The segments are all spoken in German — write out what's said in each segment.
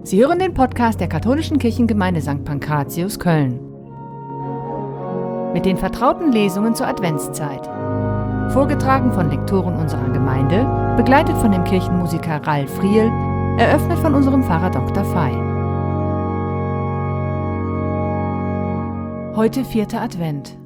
Sie hören den Podcast der Katholischen Kirchengemeinde St. Pankratius, Köln. Mit den vertrauten Lesungen zur Adventszeit. Vorgetragen von Lektoren unserer Gemeinde, begleitet von dem Kirchenmusiker Ralf Riehl, eröffnet von unserem Pfarrer Dr. Fey. Heute 4. Advent.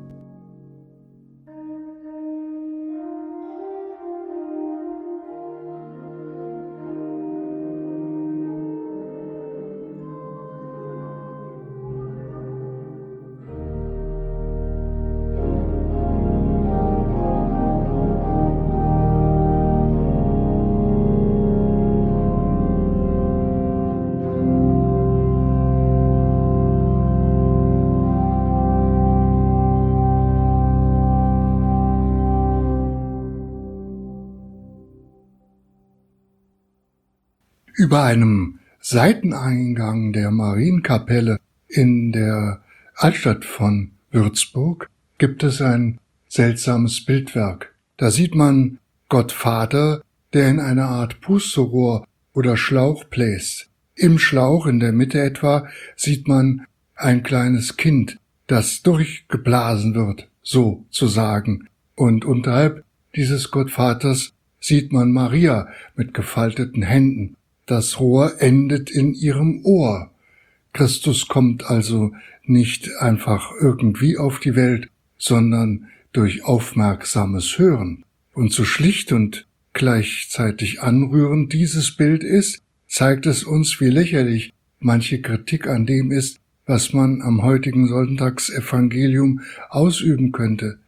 Über einem Seiteneingang der Marienkapelle in der Altstadt von Würzburg gibt es ein seltsames Bildwerk. Da sieht man Gott Vater, der in eine Art Pusterohr oder Schlauch bläst. Im Schlauch in der Mitte etwa sieht man ein kleines Kind, das durchgeblasen wird, sozusagen. Und unterhalb dieses Gottvaters sieht man Maria mit gefalteten Händen. Das Rohr endet in ihrem Ohr. Christus kommt also nicht einfach irgendwie auf die Welt, sondern durch aufmerksames Hören. Und so schlicht und gleichzeitig anrührend dieses Bild ist, zeigt es uns, wie lächerlich manche Kritik an dem ist, was man am heutigen Sonntagsevangelium ausüben könnte.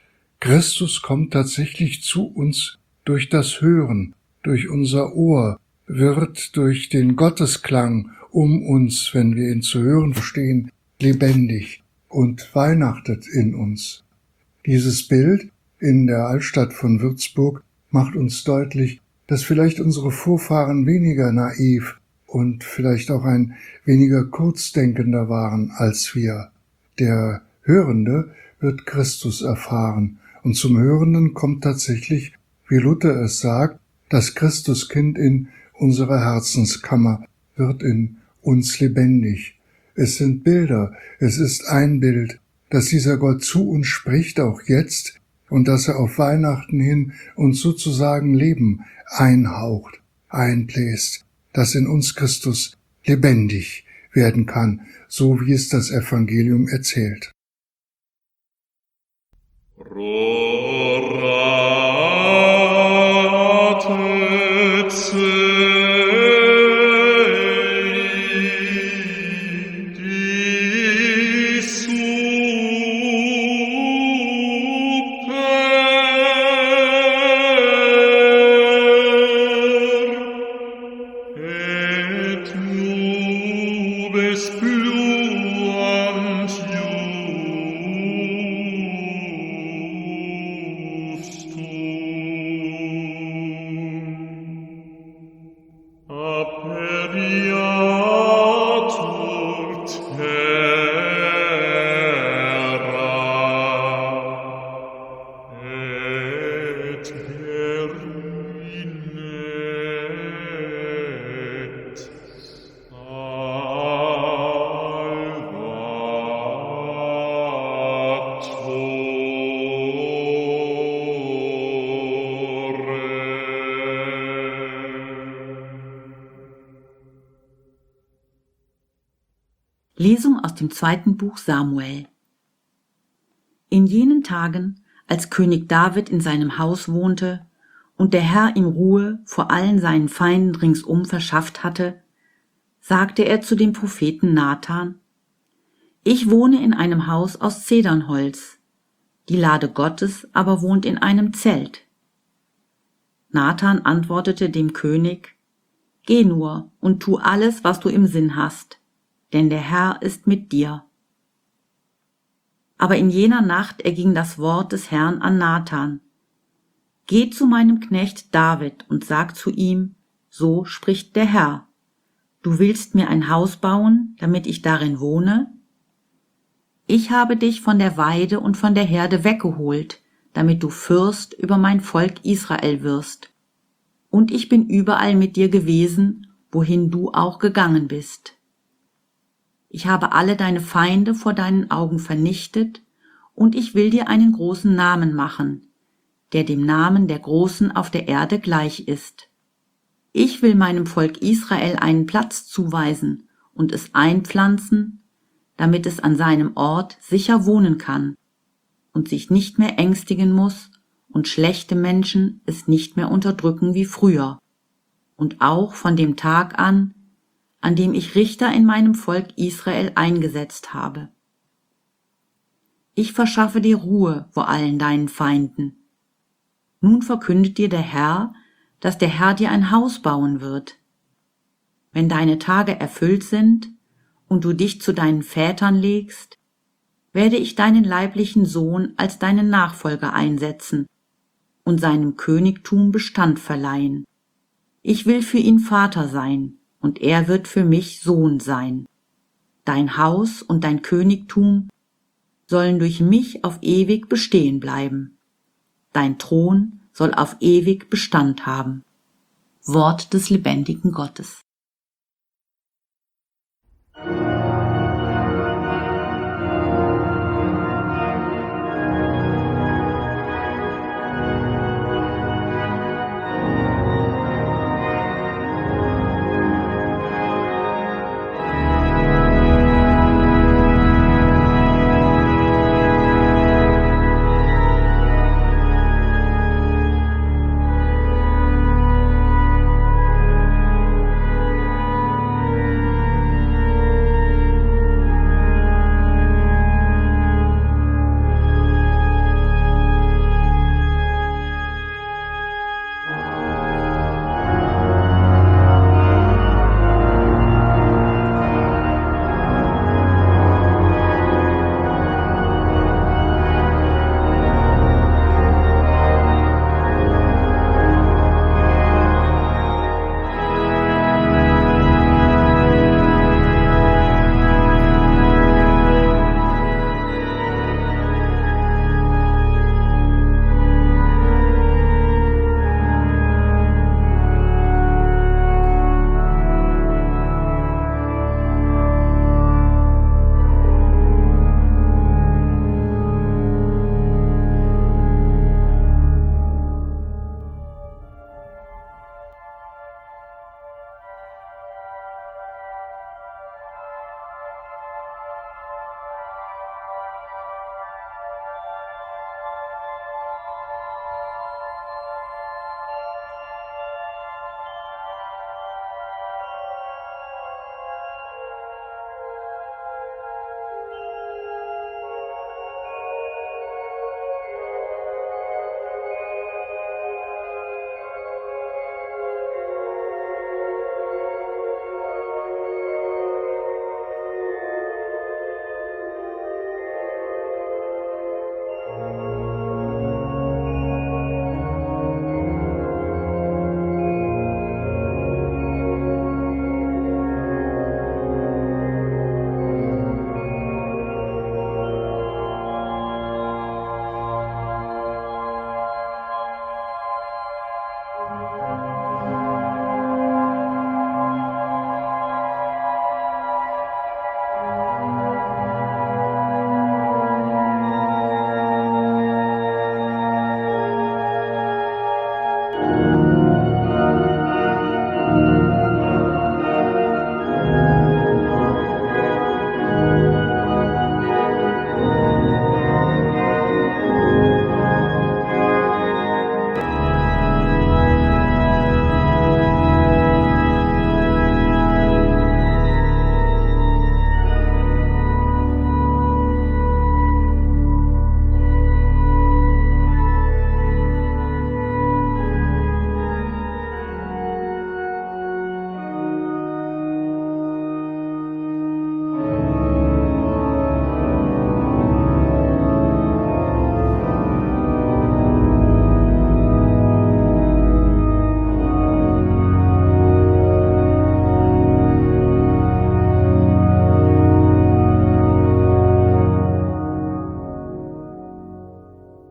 Christus kommt tatsächlich zu uns durch das Hören, durch unser Ohr, wird durch den Gottesklang um uns, wenn wir ihn zu hören verstehen, lebendig und weihnachtet in uns. Dieses Bild in der Altstadt von Würzburg macht uns deutlich, dass vielleicht unsere Vorfahren weniger naiv und vielleicht auch ein weniger kurzdenkender waren als wir. Der Hörende wird Christus erfahren und zum Hörenden kommt tatsächlich, wie Luther es sagt, das Christuskind in unsere Herzenskammer, wird in uns lebendig. Es sind Bilder, es ist ein Bild, dass dieser Gott zu uns spricht, auch jetzt, und dass er auf Weihnachten hin uns sozusagen Leben einhaucht, einbläst, dass in uns Christus lebendig werden kann, so wie es das Evangelium erzählt. Lesung aus dem 2. Buch Samuel. In jenen Tagen, als König David in seinem Haus wohnte und der Herr ihm Ruhe vor allen seinen Feinden ringsum verschafft hatte, sagte er zu dem Propheten Nathan: Ich wohne in einem Haus aus Zedernholz, die Lade Gottes aber wohnt in einem Zelt. Nathan antwortete dem König: Geh nur und tu alles, was du im Sinn hast, denn der Herr ist mit dir. Aber in jener Nacht erging das Wort des Herrn an Nathan: Geh zu meinem Knecht David und sag zu ihm, so spricht der Herr: Du willst mir ein Haus bauen, damit ich darin wohne? Ich habe dich von der Weide und von der Herde weggeholt, damit du Fürst über mein Volk Israel wirst. Und ich bin überall mit dir gewesen wohin du auch gegangen bist. Ich habe alle deine Feinde vor deinen Augen vernichtet, und ich will dir einen großen Namen machen, der dem Namen der Großen auf der Erde gleich ist. Ich will meinem Volk Israel einen Platz zuweisen und es einpflanzen, damit es an seinem Ort sicher wohnen kann und sich nicht mehr ängstigen muss und schlechte Menschen es nicht mehr unterdrücken wie früher. Und auch von dem Tag an dem ich Richter in meinem Volk Israel eingesetzt habe. Ich verschaffe dir Ruhe vor allen deinen Feinden. Nun verkündet dir der Herr, dass der Herr dir ein Haus bauen wird. Wenn deine Tage erfüllt sind und du dich zu deinen Vätern legst, werde ich deinen leiblichen Sohn als deinen Nachfolger einsetzen und seinem Königtum Bestand verleihen. Ich will für ihn Vater sein, und er wird für mich Sohn sein. Dein Haus und dein Königtum sollen durch mich auf ewig bestehen bleiben. Dein Thron soll auf ewig Bestand haben. Wort des lebendigen Gottes.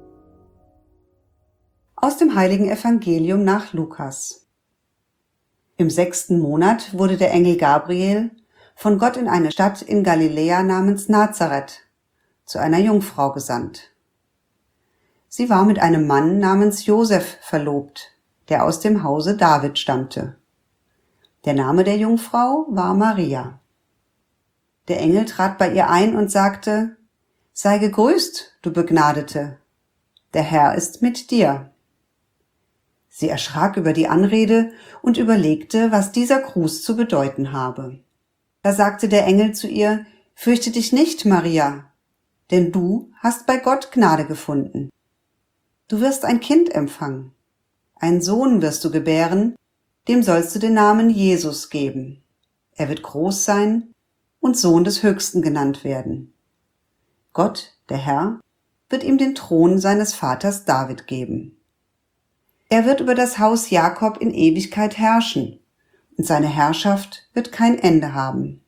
Aus dem Heiligen Evangelium nach Lukas. Im 6. Monat wurde der Engel Gabriel von Gott in eine Stadt in Galiläa namens Nazareth zu einer Jungfrau gesandt. Sie war mit einem Mann namens Josef verlobt, der aus dem Hause David stammte. Der Name der Jungfrau war Maria. Der Engel trat bei ihr ein und sagte: Sei gegrüßt, du Begnadete, der Herr ist mit dir. Sie erschrak über die Anrede und überlegte, was dieser Gruß zu bedeuten habe. Da sagte der Engel zu ihr: Fürchte dich nicht, Maria, denn du hast bei Gott Gnade gefunden. Du wirst ein Kind empfangen. Einen Sohn wirst du gebären, dem sollst du den Namen Jesus geben. Er wird groß sein und Sohn des Höchsten genannt werden. Gott, der Herr, wird ihm den Thron seines Vaters David geben. Er wird über das Haus Jakob in Ewigkeit herrschen, und seine Herrschaft wird kein Ende haben.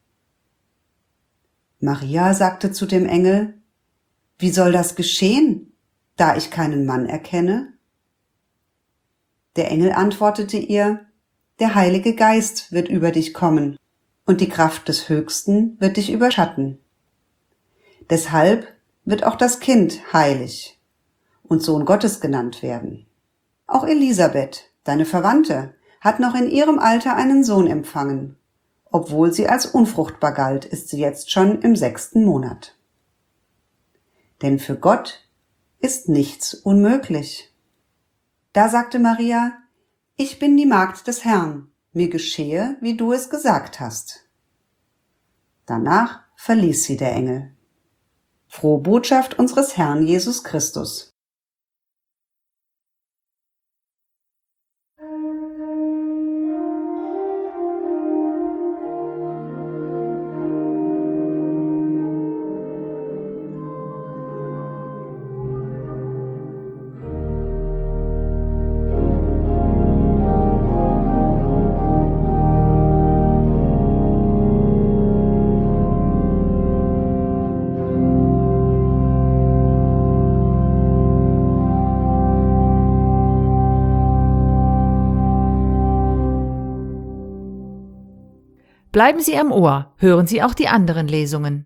Maria sagte zu dem Engel: Wie soll das geschehen, da ich keinen Mann erkenne? Der Engel antwortete ihr: Der Heilige Geist wird über dich kommen, und die Kraft des Höchsten wird dich überschatten. Deshalb wird auch das Kind heilig und Sohn Gottes genannt werden. Auch Elisabeth, deine Verwandte, hat noch in ihrem Alter einen Sohn empfangen. Obwohl sie als unfruchtbar galt, ist sie jetzt schon im 6. Monat. Denn für Gott ist nichts unmöglich. Da sagte Maria: Ich bin die Magd des Herrn, mir geschehe, wie du es gesagt hast. Danach verließ sie der Engel. Frohe Botschaft unseres Herrn Jesus Christus. Bleiben Sie am Ohr, hören Sie auch die anderen Lesungen.